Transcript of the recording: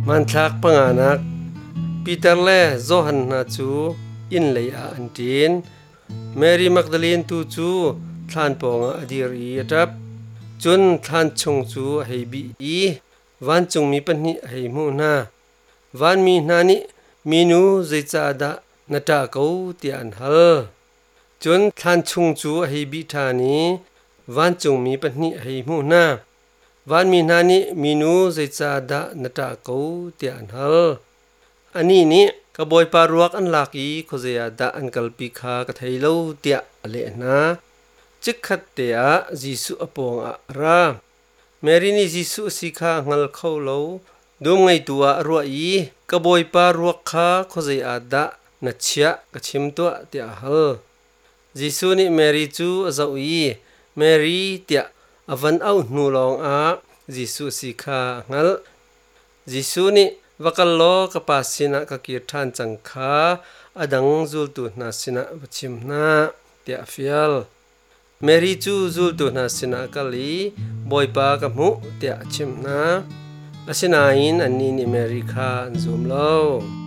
มันทักปังานักปีเตอร์เล่โจฮันนาจูอินเลยอันดินแมรี่มักดาลีนตูจูท่านปองอดีรีรับจนท่านชงจูให้บีอีวันจงมีปัญหาให้มูนาวันมีนานิมีนูใจจาดะนาตากูเตียนฮัลจนท่านชงจูให้บีธานีวันจงมีปัญหาให้มูนาวันมีนานิมีนูใจจาดะนาตากูเตียนฮัลอันนี้นี่กบอยปารวกอันหลักอีโคเซียดะอันกัลปิคากะไทโลเตียเลนะจิกขัดเตียจิสุอปองอะราเมรินีจิสุสิคางัลเข้าโลดูไงตัวรัวอีกบอยปารวกคาโคเซียดะนัชยะกะชิมตัวเตียฮัลจิสุนี่เมริจูอซาอีเมริเตียอวันเอาหนูลองอาจิสุสิคางัลจิสุนี่wakalo kapasina kakirthan changkha adang zultu na sina bachimna tia fial meri chu zultu na sina kali boipa kamu tia chimna asina in anni ni meri kha anzum lo